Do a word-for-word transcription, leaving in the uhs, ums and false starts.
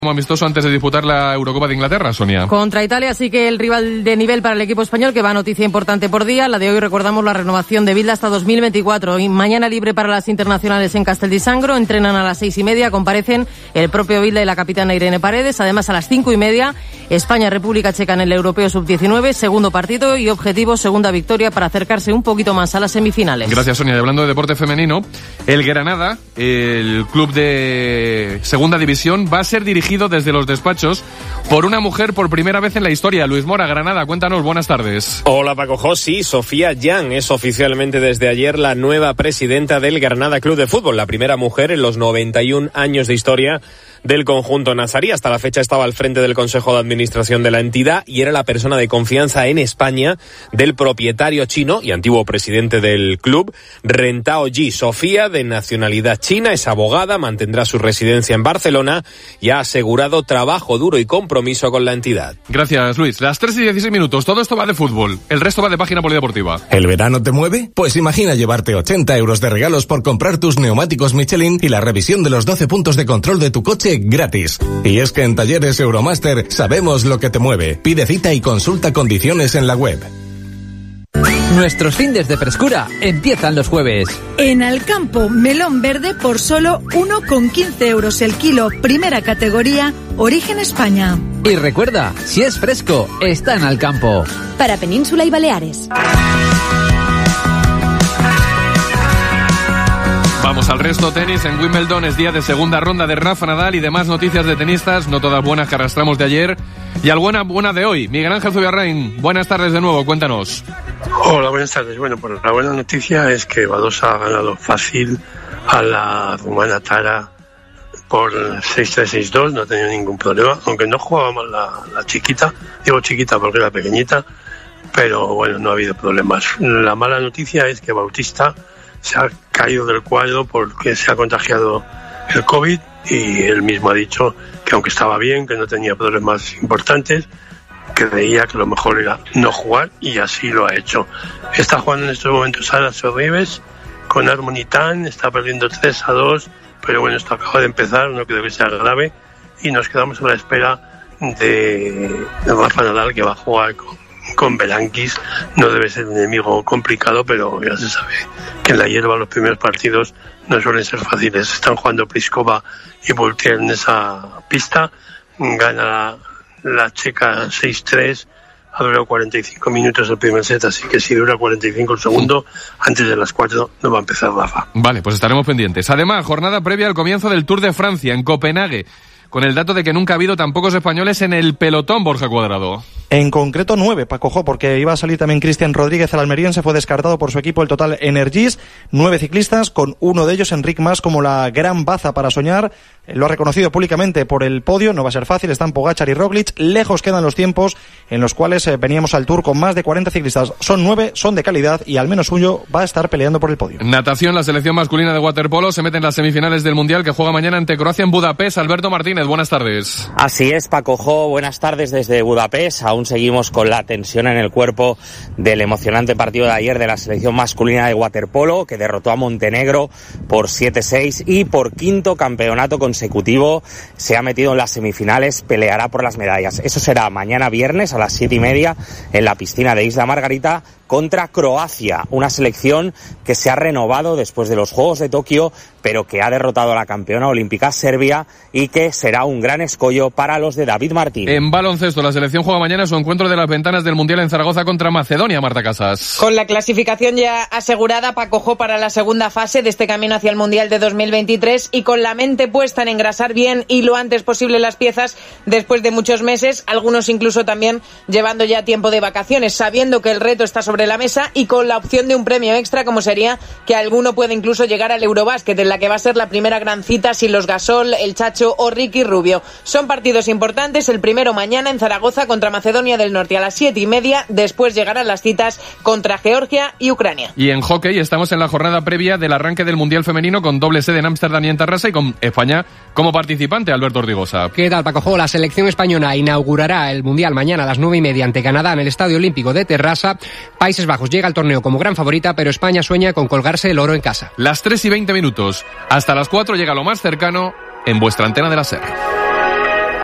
Como amistoso antes de disputar la Eurocopa de Inglaterra, Sonia. Contra Italia, sí que el rival de nivel para el equipo español, que va a noticia importante por día. La de hoy, recordamos, la renovación de Bilda hasta dos mil veinticuatro. Y mañana libre para las internacionales en Casteldisangro. Entrenan a las seis y media, comparecen el propio Bilda y la capitana Irene Paredes. Además, a las cinco y media, España-República Checa en el Europeo sub diecinueve. Segundo partido y objetivo, segunda victoria para acercarse un poquito más a las semifinales. Gracias, Sonia. Y hablando de deporte femenino, el Granada, el club de segunda división, va a ser dirigido desde los despachos por una mujer por primera vez en la historia. Luis Mora, Granada, cuéntanos, buenas tardes. Hola Paco José, Sofía Jan es oficialmente desde ayer la nueva presidenta del Granada Club de Fútbol, la primera mujer en los noventa y un años de historia del conjunto nazarí. Hasta la fecha estaba al frente del Consejo de Administración de la entidad y era la persona de confianza en España del propietario chino y antiguo presidente del club, Ren Taoyi. Sofía, de nacionalidad china, es abogada, mantendrá su residencia en Barcelona y ha asegurado trabajo duro y compromiso con la entidad. Gracias, Luis. Las tres y dieciséis minutos, todo esto va de fútbol, el resto va de página polideportiva. ¿El verano te mueve? Pues imagina llevarte ochenta euros de regalos por comprar tus neumáticos Michelin y la revisión de los doce puntos de control de tu coche gratis. Y es que en Talleres Euromaster sabemos lo que te mueve. Pide cita y consulta condiciones en la web. Nuestros findes de frescura empiezan los jueves. En Alcampo, melón verde por solo uno con quince euros el kilo, primera categoría, origen España. Y recuerda, si es fresco, está en Alcampo. Para Península y Baleares. Vamos al resto. Tenis en Wimbledon, es día de segunda ronda de Rafa Nadal y demás noticias de tenistas, no todas buenas, que arrastramos de ayer y al buena buena de hoy. Miguel Ángel Zubiarrain, buenas tardes de nuevo, cuéntanos. Hola, buenas tardes. Bueno, pues la buena noticia es que Badosa ha ganado fácil a la rumana Tara por seis tres seis dos, no ha tenido ningún problema, aunque no jugaba mal la, la chiquita, digo chiquita porque era pequeñita, pero bueno, no ha habido problemas. La mala noticia es que Bautista se ha caído del cuadro porque se ha contagiado el COVID y él mismo ha dicho que aunque estaba bien, que no tenía problemas importantes, que veía que lo mejor era no jugar y así lo ha hecho. Está jugando en estos momentos Sara Sorribes con Armonitán, está perdiendo tres a dos, pero bueno, esto acaba de empezar, no creo que sea grave y nos quedamos a la espera de, de Rafa Nadal, que va a jugar con con Belankis. No debe ser un enemigo complicado, pero ya se sabe que en la hierba los primeros partidos no suelen ser fáciles. Están jugando Pliskova y Boulter en esa pista. Gana la, la checa seis tres. Ha durado cuarenta y cinco minutos el primer set, así que si dura cuarenta y cinco el segundo, antes de las cuatro no va a empezar Rafa. Vale, pues estaremos pendientes. Además, jornada previa al comienzo del Tour de Francia en Copenhague, con el dato de que nunca ha habido tan pocos españoles en el pelotón, Borja Cuadrado. En concreto nueve, Paco Jo, porque iba a salir también Cristian Rodríguez, el almeriense, fue descartado por su equipo el Total Energies. Nueve ciclistas, con uno de ellos, Enric Mas, como la gran baza para soñar. Lo ha reconocido públicamente por el podio, no va a ser fácil, están Pogačar y Roglic. Lejos quedan los tiempos en los cuales eh, veníamos al Tour con más de cuarenta ciclistas. Son nueve, son de calidad y al menos suyo va a estar peleando por el podio. Natación, la selección masculina de waterpolo se mete en las semifinales del Mundial, que juega mañana ante Croacia en Budapest. Alberto Martínez, buenas tardes. Así es, Paco Jo, buenas tardes desde Budapest. Aún seguimos con la tensión en el cuerpo del emocionante partido de ayer de la selección masculina de waterpolo, que derrotó a Montenegro por siete seis y por quinto campeonato consecutivo se ha metido en las semifinales, peleará por las medallas. Eso será mañana viernes a las siete y media en la piscina de Isla Margarita contra Croacia, una selección que se ha renovado después de los Juegos de Tokio, pero que ha derrotado a la campeona olímpica Serbia y que será un gran escollo para los de David Martín. En baloncesto, la selección juega mañana su encuentro de las ventanas del Mundial en Zaragoza contra Macedonia, Marta Casas. Con la clasificación ya asegurada, Paco Jo, para la segunda fase de este camino hacia el Mundial de dos mil veintitrés y con la mente puesta en engrasar bien y lo antes posible las piezas después de muchos meses, algunos incluso también llevando ya tiempo de vacaciones, sabiendo que el reto está sobre la mesa y con la opción de un premio extra, como sería que alguno puede incluso llegar al Eurobásquet, en la que va a ser la primera gran cita sin los Gasol, el Chacho o Ricky Rubio. Son partidos importantes, el primero mañana en Zaragoza contra Macedonia del Norte a las siete y media, después llegarán las citas contra Georgia y Ucrania. Y en hockey estamos en la jornada previa del arranque del Mundial Femenino, con doble sede en Ámsterdam y en Tarrasa, y con España como participante. Alberto Ortigosa. ¿Qué tal, Paco Jo? La selección española inaugurará el Mundial mañana a las nueve y media ante Canadá en el Estadio Olímpico de Terrassa. Países Bajos llega al torneo como gran favorita, pero España sueña con colgarse el oro en casa. Las tres y veinte minutos. Hasta las cuatro llega lo más cercano en vuestra antena de la SER.